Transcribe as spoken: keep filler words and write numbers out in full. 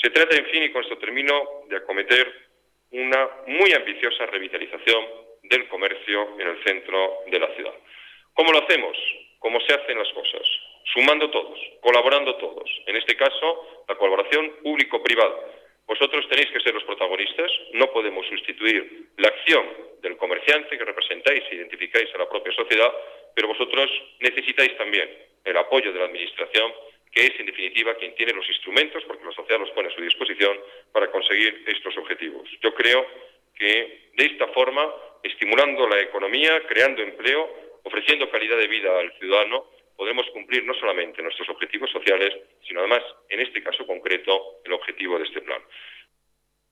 Se trata, en fin, y con esto termino, de acometer una muy ambiciosa revitalización del comercio en el centro de la ciudad. ¿Cómo lo hacemos? Como se hacen las cosas, sumando todos, colaborando todos. En este caso, la colaboración público-privada. Vosotros tenéis que ser los protagonistas, no podemos sustituir la acción del comerciante que representáis e identificáis a la propia sociedad, pero vosotros necesitáis también el apoyo de la Administración, que es en definitiva quien tiene los instrumentos, porque la sociedad los pone a su disposición, para conseguir estos objetivos. Yo creo que de esta forma, estimulando la economía, creando empleo, ofreciendo calidad de vida al ciudadano, podremos cumplir no solamente nuestros objetivos sociales, sino además, en este caso concreto, el objetivo de este plan.